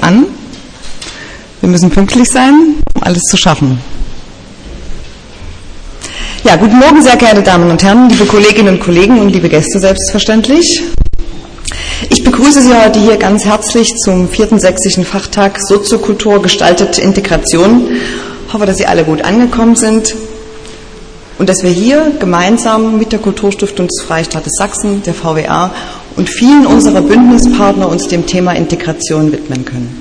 an. Wir müssen pünktlich sein, um alles zu schaffen. Ja, guten Morgen, sehr geehrte Damen und Herren, liebe Kolleginnen und Kollegen und liebe Gäste selbstverständlich. Ich begrüße Sie heute hier ganz herzlich zum 4. sächsischen Fachtag Soziokultur gestaltete Integration. Ich hoffe, dass Sie alle gut angekommen sind und dass wir hier gemeinsam mit der Kulturstiftung des Freistaates Sachsen, der VWA und vielen unserer Bündnispartner uns dem Thema Integration widmen können.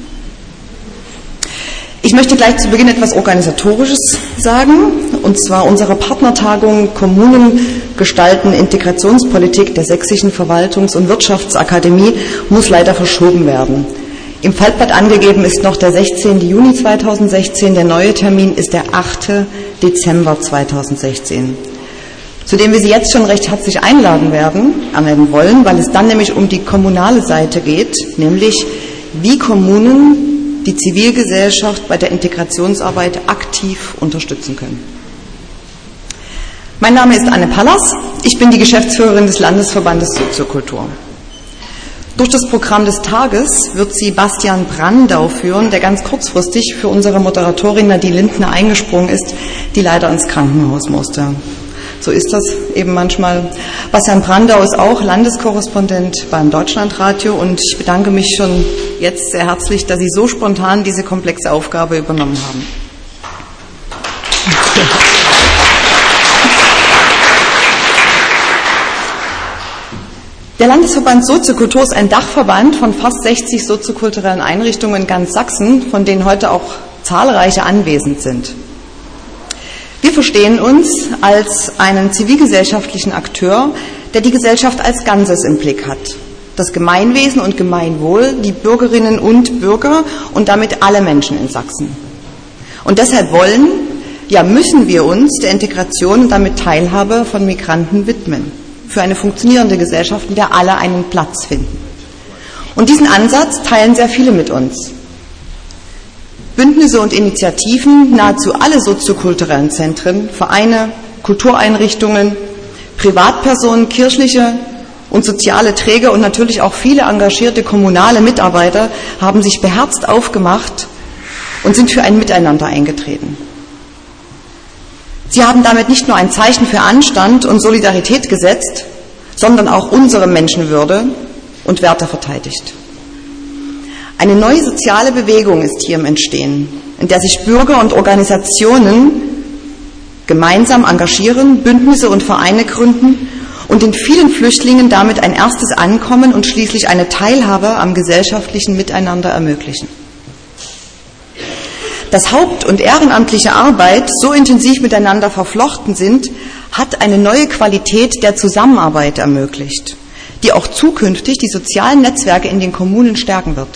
Ich möchte gleich zu Beginn etwas Organisatorisches sagen, und zwar unsere Partnertagung Kommunen gestalten Integrationspolitik der Sächsischen Verwaltungs- und Wirtschaftsakademie muss leider verschoben werden. Im Faltblatt angegeben ist noch der 16. Juni 2016, der neue Termin ist der 8. Dezember 2016. Zu dem wir Sie jetzt schon recht herzlich einladen wollen, weil es dann nämlich um die kommunale Seite geht, nämlich wie Kommunen die Zivilgesellschaft bei der Integrationsarbeit aktiv unterstützen können. Mein Name ist Anne Pallas, ich bin die Geschäftsführerin des Landesverbandes Soziokultur. Durch das Programm des Tages wird Sie Bastian Brandau führen, der ganz kurzfristig für unsere Moderatorin Nadine Lindner eingesprungen ist, die leider ins Krankenhaus musste. So ist das eben manchmal. Bastian Brandau ist auch Landeskorrespondent beim Deutschlandradio und ich bedanke mich schon jetzt sehr herzlich, dass Sie so spontan diese komplexe Aufgabe übernommen haben. Der Landesverband Soziokultur ist ein Dachverband von fast 60 soziokulturellen Einrichtungen in ganz Sachsen, von denen heute auch zahlreiche anwesend sind. Wir verstehen uns als einen zivilgesellschaftlichen Akteur, der die Gesellschaft als Ganzes im Blick hat. Das Gemeinwesen und Gemeinwohl, die Bürgerinnen und Bürger und damit alle Menschen in Sachsen. Und deshalb müssen wir uns der Integration und damit Teilhabe von Migranten widmen. Für eine funktionierende Gesellschaft, in der alle einen Platz finden. Und diesen Ansatz teilen sehr viele mit uns. Bündnisse und Initiativen, nahezu alle soziokulturellen Zentren, Vereine, Kultureinrichtungen, Privatpersonen, kirchliche und soziale Träger und natürlich auch viele engagierte kommunale Mitarbeiter haben sich beherzt aufgemacht und sind für ein Miteinander eingetreten. Sie haben damit nicht nur ein Zeichen für Anstand und Solidarität gesetzt, sondern auch unsere Menschenwürde und Werte verteidigt. Eine neue soziale Bewegung ist hier im Entstehen, in der sich Bürger und Organisationen gemeinsam engagieren, Bündnisse und Vereine gründen und den vielen Flüchtlingen damit ein erstes Ankommen und schließlich eine Teilhabe am gesellschaftlichen Miteinander ermöglichen. Dass Haupt- und ehrenamtliche Arbeit so intensiv miteinander verflochten sind, hat eine neue Qualität der Zusammenarbeit ermöglicht, die auch zukünftig die sozialen Netzwerke in den Kommunen stärken wird.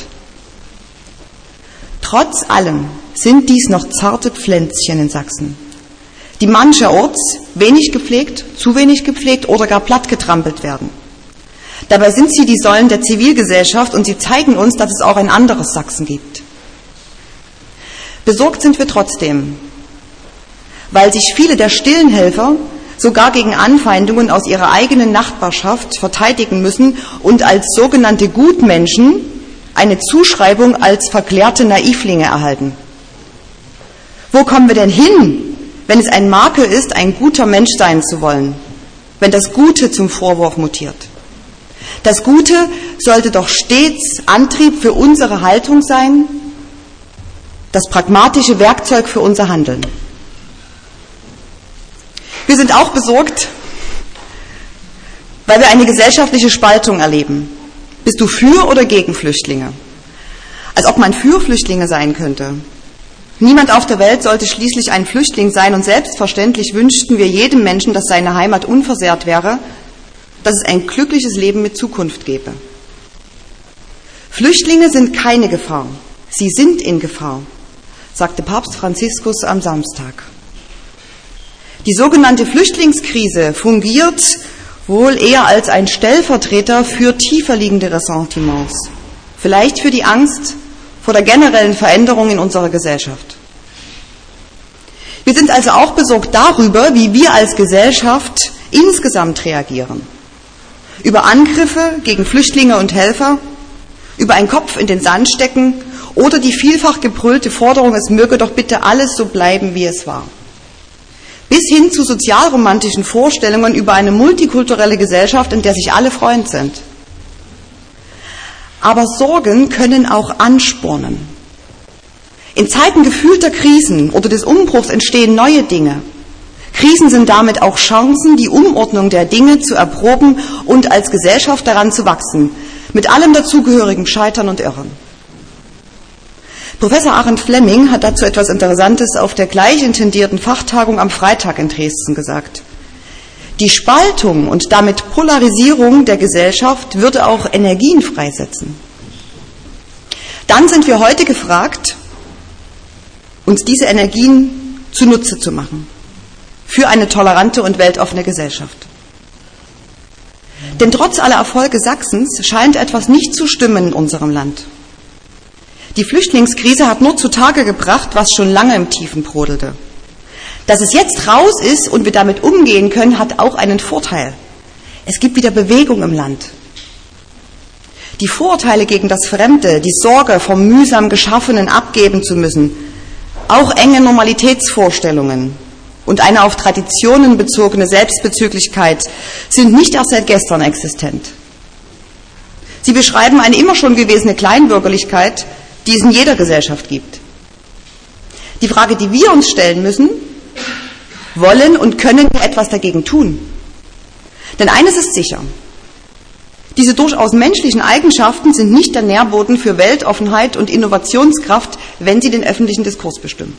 Trotz allem sind dies noch zarte Pflänzchen in Sachsen, die mancherorts wenig gepflegt, zu wenig gepflegt oder gar plattgetrampelt werden. Dabei sind sie die Säulen der Zivilgesellschaft und sie zeigen uns, dass es auch ein anderes Sachsen gibt. Besorgt sind wir trotzdem, weil sich viele der stillen Helfer sogar gegen Anfeindungen aus ihrer eigenen Nachbarschaft verteidigen müssen und als sogenannte Gutmenschen eine Zuschreibung als verklärte Naivlinge erhalten. Wo kommen wir denn hin, wenn es ein Makel ist, ein guter Mensch sein zu wollen, wenn das Gute zum Vorwurf mutiert? Das Gute sollte doch stets Antrieb für unsere Haltung sein, das pragmatische Werkzeug für unser Handeln. Wir sind auch besorgt, weil wir eine gesellschaftliche Spaltung erleben. Bist du für oder gegen Flüchtlinge? Als ob man für Flüchtlinge sein könnte. Niemand auf der Welt sollte schließlich ein Flüchtling sein und selbstverständlich wünschten wir jedem Menschen, dass seine Heimat unversehrt wäre, dass es ein glückliches Leben mit Zukunft gäbe. Flüchtlinge sind keine Gefahr, sie sind in Gefahr, sagte Papst Franziskus am Samstag. Die sogenannte Flüchtlingskrise fungiert wohl eher als ein Stellvertreter für tiefer liegende Ressentiments, vielleicht für die Angst vor der generellen Veränderung in unserer Gesellschaft. Wir sind also auch besorgt darüber, wie wir als Gesellschaft insgesamt reagieren. Über Angriffe gegen Flüchtlinge und Helfer, über einen Kopf in den Sand stecken oder die vielfach gebrüllte Forderung, es möge doch bitte alles so bleiben, wie es war. Bis hin zu sozialromantischen Vorstellungen über eine multikulturelle Gesellschaft, in der sich alle Freund sind. Aber Sorgen können auch anspornen. In Zeiten gefühlter Krisen oder des Umbruchs entstehen neue Dinge. Krisen sind damit auch Chancen, die Umordnung der Dinge zu erproben und als Gesellschaft daran zu wachsen, mit allem dazugehörigen Scheitern und Irren. Professor Arend Flemming hat dazu etwas Interessantes auf der gleich intendierten Fachtagung am Freitag in Dresden gesagt. Die Spaltung und damit Polarisierung der Gesellschaft würde auch Energien freisetzen. Dann sind wir heute gefragt, uns diese Energien zunutze zu machen für eine tolerante und weltoffene Gesellschaft. Denn trotz aller Erfolge Sachsens scheint etwas nicht zu stimmen in unserem Land. Die Flüchtlingskrise hat nur zutage gebracht, was schon lange im Tiefen brodelte. Dass es jetzt raus ist und wir damit umgehen können, hat auch einen Vorteil. Es gibt wieder Bewegung im Land. Die Vorurteile gegen das Fremde, die Sorge vom mühsam Geschaffenen abgeben zu müssen, auch enge Normalitätsvorstellungen und eine auf Traditionen bezogene Selbstbezüglichkeit sind nicht erst seit gestern existent. Sie beschreiben eine immer schon gewesene Kleinbürgerlichkeit, die es in jeder Gesellschaft gibt. Die Frage, die wir uns stellen müssen: Wollen und können wir etwas dagegen tun? Denn eines ist sicher: Diese durchaus menschlichen Eigenschaften sind nicht der Nährboden für Weltoffenheit und Innovationskraft, wenn sie den öffentlichen Diskurs bestimmen.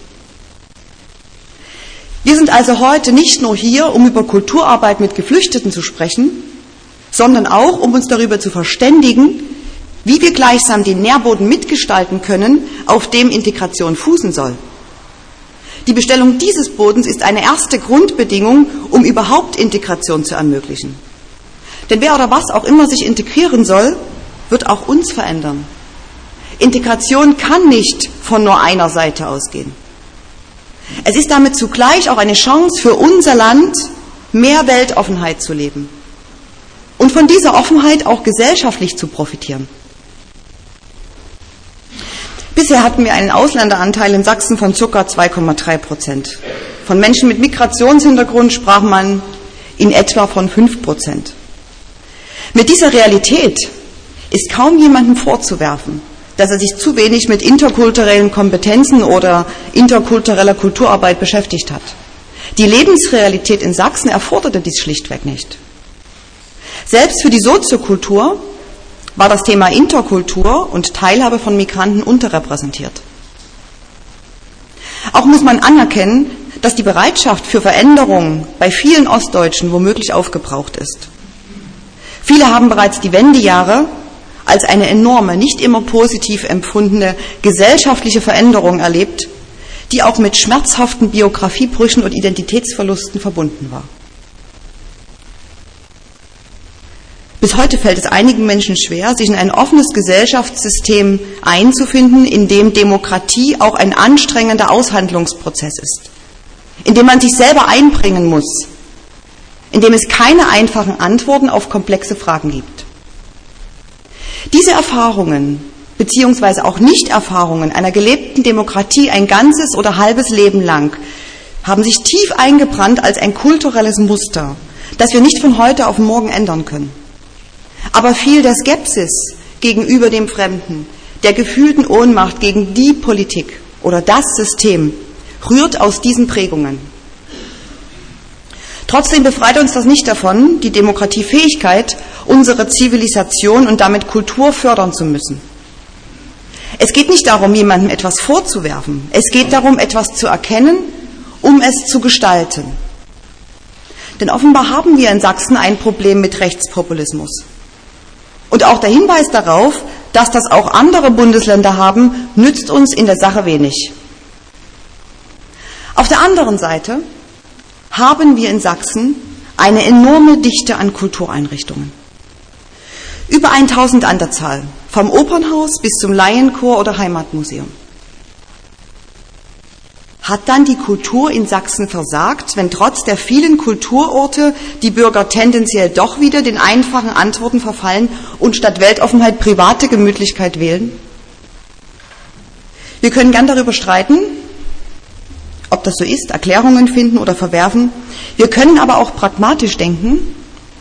Wir sind also heute nicht nur hier, um über Kulturarbeit mit Geflüchteten zu sprechen, sondern auch, um uns darüber zu verständigen, wie wir gleichsam den Nährboden mitgestalten können, auf dem Integration fußen soll. Die Bestellung dieses Bodens ist eine erste Grundbedingung, um überhaupt Integration zu ermöglichen. Denn wer oder was auch immer sich integrieren soll, wird auch uns verändern. Integration kann nicht von nur einer Seite ausgehen. Es ist damit zugleich auch eine Chance für unser Land, mehr Weltoffenheit zu leben und von dieser Offenheit auch gesellschaftlich zu profitieren. Bisher hatten wir einen Ausländeranteil in Sachsen von ca. 2,3%. Von Menschen mit Migrationshintergrund sprach man in etwa von 5%. Mit dieser Realität ist kaum jemandem vorzuwerfen, dass er sich zu wenig mit interkulturellen Kompetenzen oder interkultureller Kulturarbeit beschäftigt hat. Die Lebensrealität in Sachsen erforderte dies schlichtweg nicht. Selbst für die Soziokultur war das Thema Interkultur und Teilhabe von Migranten unterrepräsentiert. Auch muss man anerkennen, dass die Bereitschaft für Veränderungen bei vielen Ostdeutschen womöglich aufgebraucht ist. Viele haben bereits die Wendejahre als eine enorme, nicht immer positiv empfundene gesellschaftliche Veränderung erlebt, die auch mit schmerzhaften Biografiebrüchen und Identitätsverlusten verbunden war. Bis heute fällt es einigen Menschen schwer, sich in ein offenes Gesellschaftssystem einzufinden, in dem Demokratie auch ein anstrengender Aushandlungsprozess ist, in dem man sich selber einbringen muss, in dem es keine einfachen Antworten auf komplexe Fragen gibt. Diese Erfahrungen beziehungsweise auch Nichterfahrungen einer gelebten Demokratie ein ganzes oder halbes Leben lang haben sich tief eingebrannt als ein kulturelles Muster, das wir nicht von heute auf morgen ändern können. Aber viel der Skepsis gegenüber dem Fremden, der gefühlten Ohnmacht gegen die Politik oder das System rührt aus diesen Prägungen. Trotzdem befreit uns das nicht davon, die Demokratiefähigkeit unserer Zivilisation und damit Kultur fördern zu müssen. Es geht nicht darum, jemandem etwas vorzuwerfen. Es geht darum, etwas zu erkennen, um es zu gestalten. Denn offenbar haben wir in Sachsen ein Problem mit Rechtspopulismus. Und auch der Hinweis darauf, dass das auch andere Bundesländer haben, nützt uns in der Sache wenig. Auf der anderen Seite haben wir in Sachsen eine enorme Dichte an Kultureinrichtungen. Über 1000 an der Zahl, vom Opernhaus bis zum Laienchor oder Heimatmuseum. Hat dann die Kultur in Sachsen versagt, wenn trotz der vielen Kulturorte die Bürger tendenziell doch wieder den einfachen Antworten verfallen und statt Weltoffenheit private Gemütlichkeit wählen? Wir können gern darüber streiten, ob das so ist, Erklärungen finden oder verwerfen. Wir können aber auch pragmatisch denken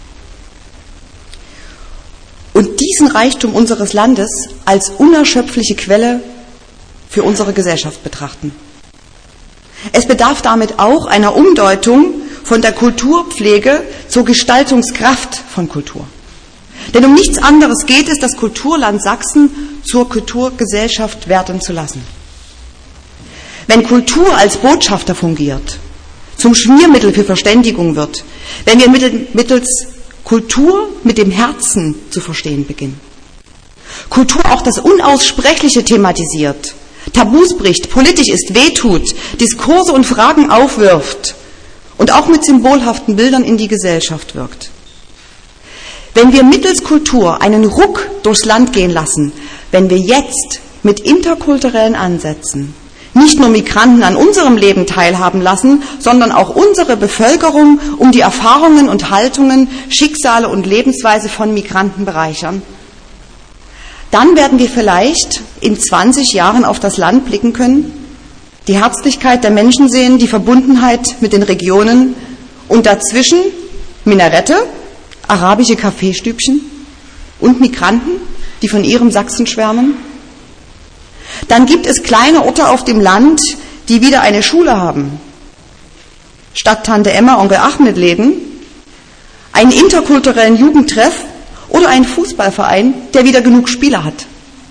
und diesen Reichtum unseres Landes als unerschöpfliche Quelle für unsere Gesellschaft betrachten. Es bedarf damit auch einer Umdeutung von der Kulturpflege zur Gestaltungskraft von Kultur. Denn um nichts anderes geht es, das Kulturland Sachsen zur Kulturgesellschaft werden zu lassen. Wenn Kultur als Botschafter fungiert, zum Schmiermittel für Verständigung wird, wenn wir mittels Kultur mit dem Herzen zu verstehen beginnen, Kultur auch das Unaussprechliche thematisiert, Tabus bricht, politisch ist, wehtut, Diskurse und Fragen aufwirft und auch mit symbolhaften Bildern in die Gesellschaft wirkt. Wenn wir mittels Kultur einen Ruck durchs Land gehen lassen, wenn wir jetzt mit interkulturellen Ansätzen nicht nur Migranten an unserem Leben teilhaben lassen, sondern auch unsere Bevölkerung um die Erfahrungen und Haltungen, Schicksale und Lebensweise von Migranten bereichern, dann werden wir vielleicht in 20 Jahren auf das Land blicken können, die Herzlichkeit der Menschen sehen, die Verbundenheit mit den Regionen und dazwischen Minarette, arabische Kaffeestübchen und Migranten, die von ihrem Sachsen schwärmen. Dann gibt es kleine Orte auf dem Land, die wieder eine Schule haben. Statt Tante Emma, Onkel Ahmed Läden, einen interkulturellen Jugendtreff oder einen Fußballverein, der wieder genug Spieler hat.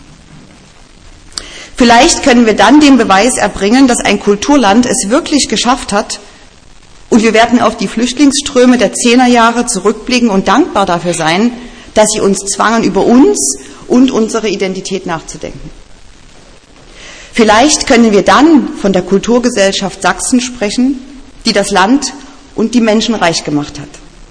Vielleicht können wir dann den Beweis erbringen, dass ein Kulturland es wirklich geschafft hat, und wir werden auf die Flüchtlingsströme der 10er-Jahre zurückblicken und dankbar dafür sein, dass sie uns zwangen, über uns und unsere Identität nachzudenken. Vielleicht können wir dann von der Kulturgesellschaft Sachsen sprechen, die das Land und die Menschen reich gemacht hat.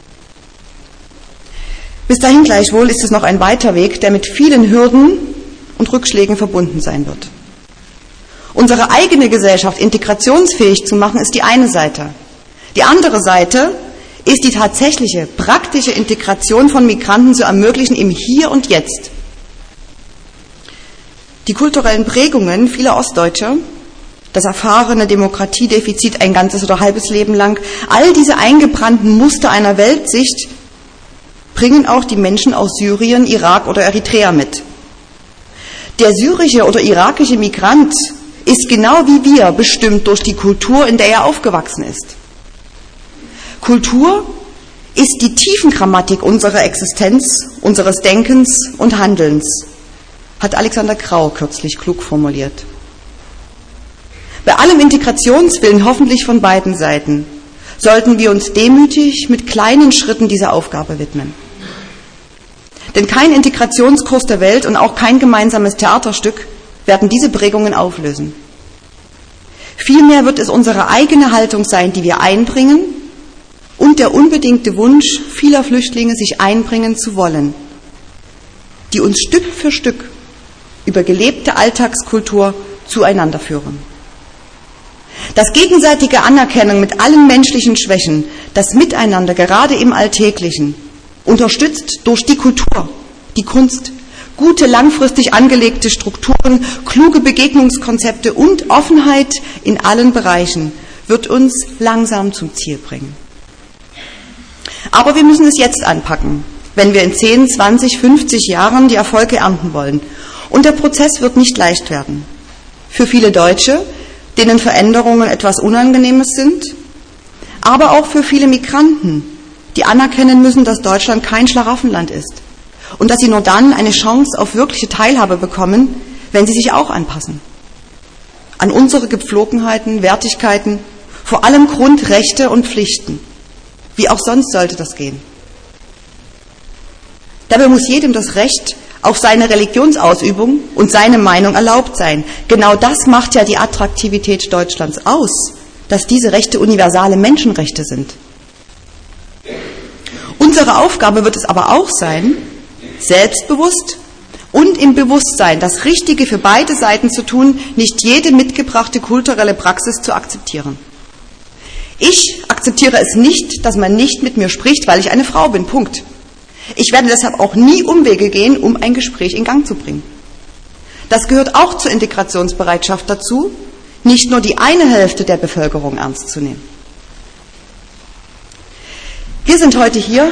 Bis dahin gleichwohl ist es noch ein weiter Weg, der mit vielen Hürden und Rückschlägen verbunden sein wird. Unsere eigene Gesellschaft integrationsfähig zu machen, ist die eine Seite. Die andere Seite ist die tatsächliche, praktische Integration von Migranten zu ermöglichen im Hier und Jetzt. Die kulturellen Prägungen vieler Ostdeutscher, das erfahrene Demokratiedefizit ein ganzes oder halbes Leben lang, all diese eingebrannten Muster einer Weltsicht bringen auch die Menschen aus Syrien, Irak oder Eritrea mit. Der syrische oder irakische Migrant ist genau wie wir bestimmt durch die Kultur, in der er aufgewachsen ist. Kultur ist die Tiefengrammatik unserer Existenz, unseres Denkens und Handelns, hat Alexander Grau kürzlich klug formuliert. Bei allem Integrationswillen, hoffentlich von beiden Seiten, sollten wir uns demütig mit kleinen Schritten dieser Aufgabe widmen. Denn kein Integrationskurs der Welt und auch kein gemeinsames Theaterstück werden diese Prägungen auflösen. Vielmehr wird es unsere eigene Haltung sein, die wir einbringen, und der unbedingte Wunsch vieler Flüchtlinge, sich einbringen zu wollen, die uns Stück für Stück über gelebte Alltagskultur zueinander führen. Das gegenseitige Anerkennen mit allen menschlichen Schwächen, das Miteinander gerade im Alltäglichen, unterstützt durch die Kultur, die Kunst, gute langfristig angelegte Strukturen, kluge Begegnungskonzepte und Offenheit in allen Bereichen, wird uns langsam zum Ziel bringen. Aber wir müssen es jetzt anpacken, wenn wir in 10, 20, 50 Jahren die Erfolge ernten wollen. Und der Prozess wird nicht leicht werden. Für viele Deutsche, denen Veränderungen etwas Unangenehmes sind, aber auch für viele Migranten, die anerkennen müssen, dass Deutschland kein Schlaraffenland ist und dass sie nur dann eine Chance auf wirkliche Teilhabe bekommen, wenn sie sich auch anpassen. An unsere Gepflogenheiten, Wertigkeiten, vor allem Grundrechte und Pflichten. Wie auch sonst sollte das gehen. Dabei muss jedem das Recht auf seine Religionsausübung und seine Meinung erlaubt sein. Genau das macht ja die Attraktivität Deutschlands aus, dass diese Rechte universale Menschenrechte sind. Unsere Aufgabe wird es aber auch sein, selbstbewusst und im Bewusstsein, das Richtige für beide Seiten zu tun, nicht jede mitgebrachte kulturelle Praxis zu akzeptieren. Ich akzeptiere es nicht, dass man nicht mit mir spricht, weil ich eine Frau bin. Punkt. Ich werde deshalb auch nie Umwege gehen, um ein Gespräch in Gang zu bringen. Das gehört auch zur Integrationsbereitschaft dazu, nicht nur die eine Hälfte der Bevölkerung ernst zu nehmen. Wir sind heute hier,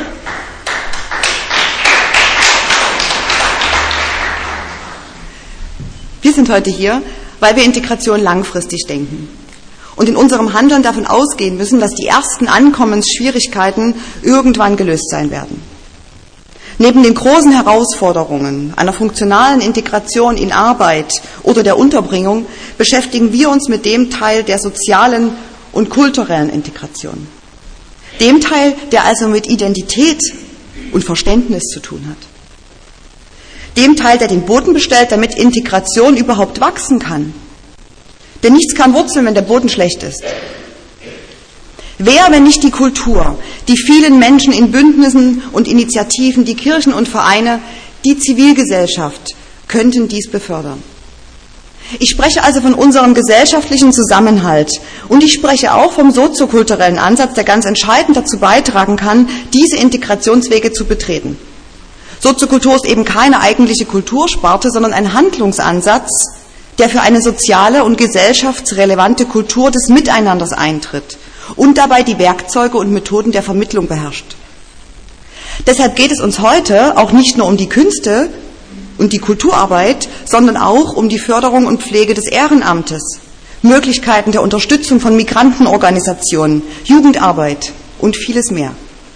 weil wir Integration langfristig denken und in unserem Handeln davon ausgehen müssen, dass die ersten Ankommensschwierigkeiten irgendwann gelöst sein werden. Neben den großen Herausforderungen einer funktionalen Integration in Arbeit oder der Unterbringung beschäftigen wir uns mit dem Teil der sozialen und kulturellen Integration. Dem Teil, der also mit Identität und Verständnis zu tun hat. Dem Teil, der den Boden bestellt, damit Integration überhaupt wachsen kann. Denn nichts kann wurzeln, wenn der Boden schlecht ist. Wer, wenn nicht die Kultur, die vielen Menschen in Bündnissen und Initiativen, die Kirchen und Vereine, die Zivilgesellschaft, könnten dies befördern? Ich spreche also von unserem gesellschaftlichen Zusammenhalt und ich spreche auch vom soziokulturellen Ansatz, der ganz entscheidend dazu beitragen kann, diese Integrationswege zu betreten. Soziokultur ist eben keine eigentliche Kultursparte, sondern ein Handlungsansatz, der für eine soziale und gesellschaftsrelevante Kultur des Miteinanders eintritt und dabei die Werkzeuge und Methoden der Vermittlung beherrscht. Deshalb geht es uns heute auch nicht nur um die Künste und die Kulturarbeit, sondern auch um die Förderung und Pflege des Ehrenamtes, Möglichkeiten der Unterstützung von Migrantenorganisationen, Jugendarbeit und vieles mehr.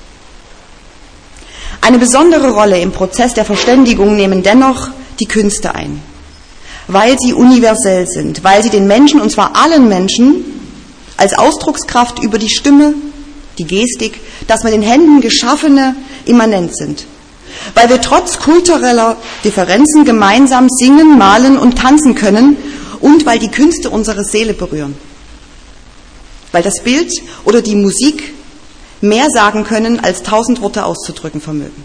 Eine besondere Rolle im Prozess der Verständigung nehmen dennoch die Künste ein, weil sie universell sind, weil sie den Menschen, und zwar allen Menschen, als Ausdruckskraft über die Stimme, die Gestik, das mit den Händen geschaffene immanent sind. Weil wir trotz kultureller Differenzen gemeinsam singen, malen und tanzen können und weil die Künste unsere Seele berühren. Weil das Bild oder die Musik mehr sagen können, als 1000 Worte auszudrücken vermögen.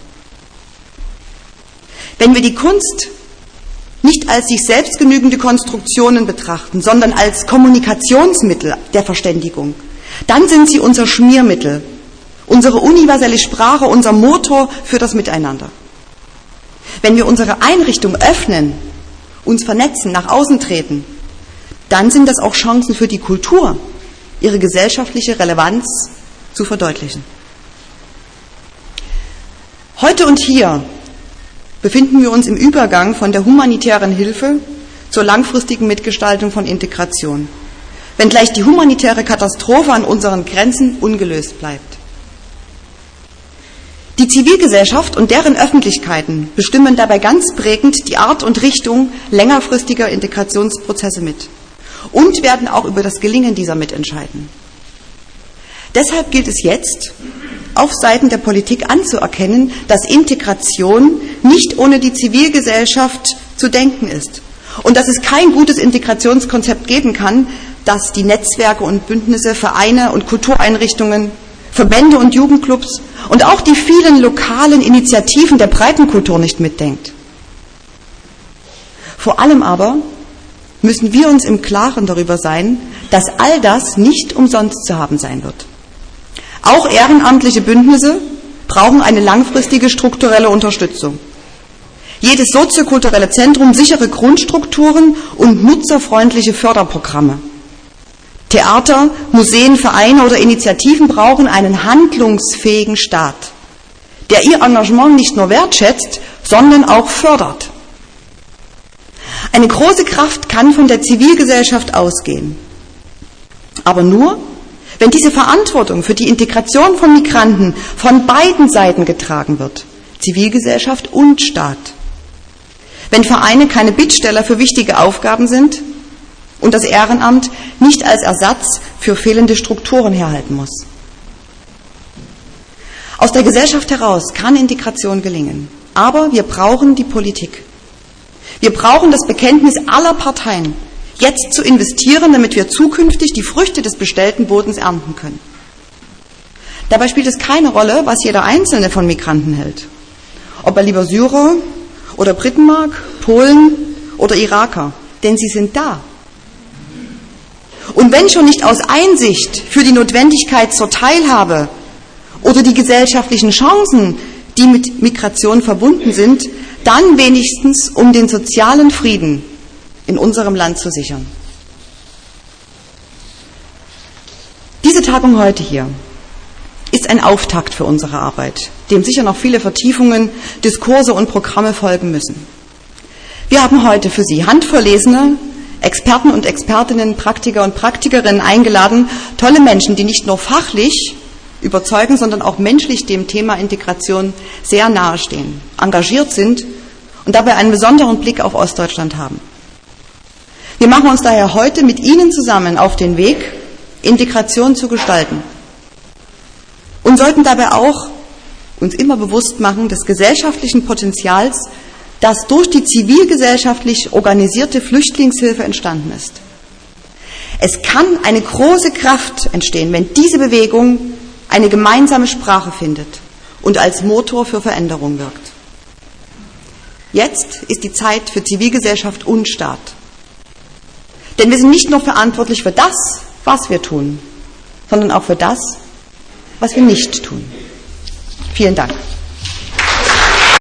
Wenn wir die Kunst nicht als sich selbst genügende Konstruktionen betrachten, sondern als Kommunikationsmittel der Verständigung, dann sind sie unser Schmiermittel, unsere universelle Sprache, unser Motor für das Miteinander. Wenn wir unsere Einrichtung öffnen, uns vernetzen, nach außen treten, dann sind das auch Chancen für die Kultur, ihre gesellschaftliche Relevanz zu verdeutlichen. Heute und hier befinden wir uns im Übergang von der humanitären Hilfe zur langfristigen Mitgestaltung von Integration, wenngleich die humanitäre Katastrophe an unseren Grenzen ungelöst bleibt. Die Zivilgesellschaft und deren Öffentlichkeiten bestimmen dabei ganz prägend die Art und Richtung längerfristiger Integrationsprozesse mit und werden auch über das Gelingen dieser mitentscheiden. Deshalb gilt es jetzt, auf Seiten der Politik anzuerkennen, dass Integration nicht ohne die Zivilgesellschaft zu denken ist und dass es kein gutes Integrationskonzept geben kann, das die Netzwerke und Bündnisse, Vereine und Kultureinrichtungen, Verbände und Jugendclubs und auch die vielen lokalen Initiativen der Breitenkultur nicht mitdenkt. Vor allem aber müssen wir uns im Klaren darüber sein, dass all das nicht umsonst zu haben sein wird. Auch ehrenamtliche Bündnisse brauchen eine langfristige strukturelle Unterstützung. Jedes soziokulturelle Zentrum sichere Grundstrukturen und nutzerfreundliche Förderprogramme. Theater, Museen, Vereine oder Initiativen brauchen einen handlungsfähigen Staat, der ihr Engagement nicht nur wertschätzt, sondern auch fördert. Eine große Kraft kann von der Zivilgesellschaft ausgehen, aber nur, wenn diese Verantwortung für die Integration von Migranten von beiden Seiten getragen wird, Zivilgesellschaft und Staat. Wenn Vereine keine Bittsteller für wichtige Aufgaben sind und das Ehrenamt nicht als Ersatz für fehlende Strukturen herhalten muss. Aus der Gesellschaft heraus kann Integration gelingen, aber wir brauchen die Politik. Wir brauchen das Bekenntnis aller Parteien, jetzt zu investieren, damit wir zukünftig die Früchte des bestellten Bodens ernten können. Dabei spielt es keine Rolle, was jeder Einzelne von Migranten hält. Ob er lieber Syrer oder Briten mag, Polen oder Iraker, denn sie sind da. Und wenn schon nicht aus Einsicht für die Notwendigkeit zur Teilhabe oder die gesellschaftlichen Chancen, die mit Migration verbunden sind, dann wenigstens um den sozialen Frieden in unserem Land zu sichern. Diese Tagung heute hier ist ein Auftakt für unsere Arbeit, dem sicher noch viele Vertiefungen, Diskurse und Programme folgen müssen. Wir haben heute für Sie handverlesene Experten und Expertinnen, Praktiker und Praktikerinnen eingeladen, tolle Menschen, die nicht nur fachlich überzeugen, sondern auch menschlich dem Thema Integration sehr nahestehen, engagiert sind und dabei einen besonderen Blick auf Ostdeutschland haben. Wir machen uns daher heute mit Ihnen zusammen auf den Weg, Integration zu gestalten und sollten dabei auch uns immer bewusst machen des gesellschaftlichen Potenzials, das durch die zivilgesellschaftlich organisierte Flüchtlingshilfe entstanden ist. Es kann eine große Kraft entstehen, wenn diese Bewegung eine gemeinsame Sprache findet und als Motor für Veränderung wirkt. Jetzt ist die Zeit für Zivilgesellschaft und Staat. Denn wir sind nicht nur verantwortlich für das, was wir tun, sondern auch für das, was wir nicht tun. Vielen Dank.